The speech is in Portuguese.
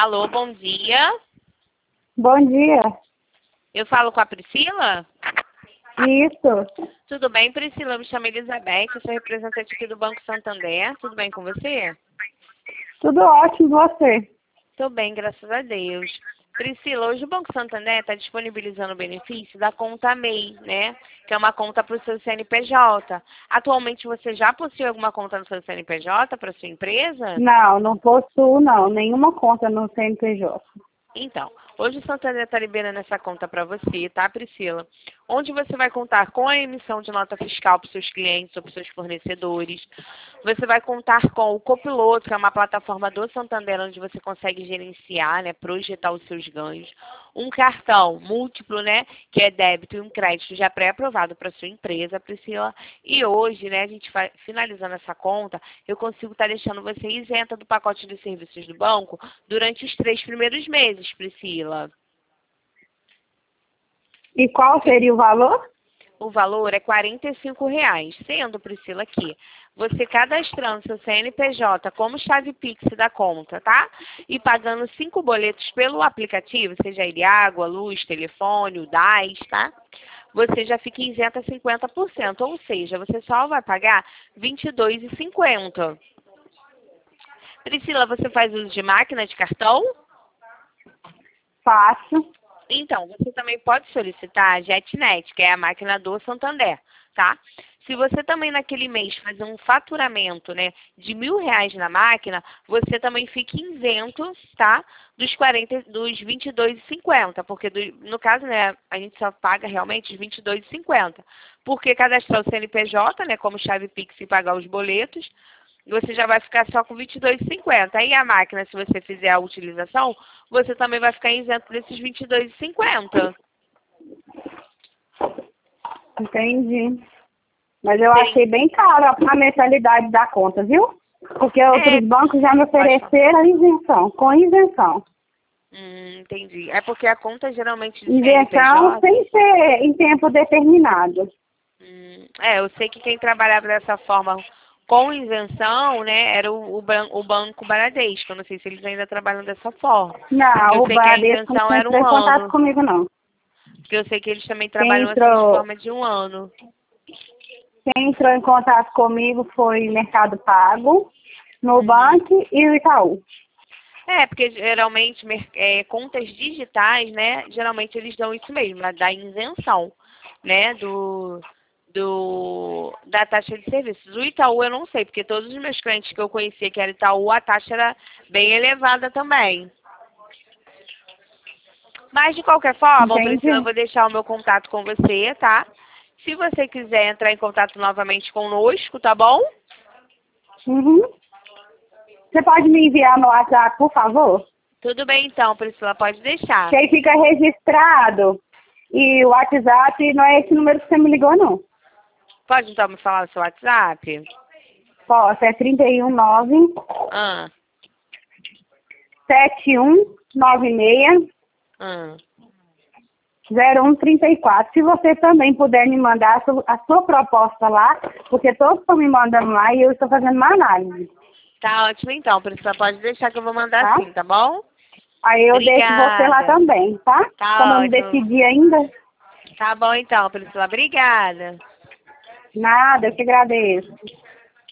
Alô, bom dia. Bom dia. Eu falo com a Priscila? Isso. Tudo bem, Priscila? Eu me chamo Elizabeth, eu sou representante aqui do Banco Santander. Tudo bem com você? Tudo ótimo, você? Tô bem, graças a Deus. Priscila, hoje o Banco Santander está disponibilizando o benefício da conta MEI, né? Que é uma conta para o seu CNPJ. Atualmente você já possui alguma conta no seu CNPJ para sua empresa? Não possuo não, nenhuma conta no CNPJ. Então, hoje o Santander está liberando essa conta para você, tá, Priscila? Onde você vai contar com a emissão de nota fiscal para os seus clientes ou para os seus fornecedores. Você vai contar com o Copiloto, que é uma plataforma do Santander, onde você consegue gerenciar, né, projetar os seus ganhos. Um cartão múltiplo, né, que é débito e um crédito já pré-aprovado para sua empresa, Priscila. E hoje, né, a gente vai finalizando essa conta, eu consigo estar deixando você isenta do pacote de serviços do banco durante os 3 primeiros meses, Priscila. E qual seria o valor? O valor é R$ 45,00, sendo, Priscila, que você cadastrando seu CNPJ como chave Pix da conta, tá? E pagando 5 boletos pelo aplicativo, seja ele água, luz, telefone, o DAS, tá? Você já fica isenta 50%, ou seja, você só vai pagar R$ 22,50. Priscila, você faz uso de máquina de cartão? Faço. Então, você também pode solicitar a JetNet, que é a máquina do Santander, tá? Se você também naquele mês fazer um faturamento, né, de R$ 1.000 na máquina, você também fica isento, tá? Dos 22,50, porque no caso, né, a gente só paga realmente os 22,50. Porque cadastrar o CNPJ, né, como chave Pix e pagar os boletos, você já vai ficar só com R$ 22,50. Aí a máquina, se você fizer a utilização, você também vai ficar isento desses R$ 22,50. Entendi. Mas eu achei bem caro a mensalidade da conta, viu? Porque outros bancos já me ofereceram isenção, com isenção. Entendi. É porque a conta geralmente de Isenção CNPJ... sem ser em tempo determinado. eu sei que quem trabalhava dessa forma com isenção, né, era o Banco Bradesco. Eu não sei se eles ainda trabalham dessa forma. Porque Não, eu o sei que a Bradesco isenção não era entrou um em contato ano. comigo, não. Porque eu sei que eles também Quem trabalham assim de entrou, forma de um ano. quem entrou em contato comigo foi Mercado Pago, Nubank e o Itaú. Porque geralmente contas digitais, né? Geralmente eles dão isso mesmo, da isenção, né? Da taxa de serviços. O Itaú eu não sei, porque todos os meus clientes que eu conhecia que era Itaú, a taxa era bem elevada também. Mas de qualquer forma, Entendi. Priscila, eu vou deixar o meu contato com você, tá? Se você quiser entrar em contato novamente conosco, tá bom? Uhum. Você pode me enviar no WhatsApp, por favor? Tudo bem então, Priscila, pode deixar. Que aí fica registrado. E o WhatsApp não é esse número que você me ligou, não. Pode então me falar o seu WhatsApp? Posso, é 319 Ah, 7196 ah. 0134. Se você também puder me mandar a sua proposta lá, porque todos estão me mandando lá e eu estou fazendo uma análise. Tá ótimo então, Priscila, pode deixar que eu vou mandar Tá? sim, tá bom? Aí eu deixo você lá Obrigada. também, tá? Tá Como eu não ótimo. decidi ainda, Tá bom então, Priscila, obrigada. nada, eu que agradeço.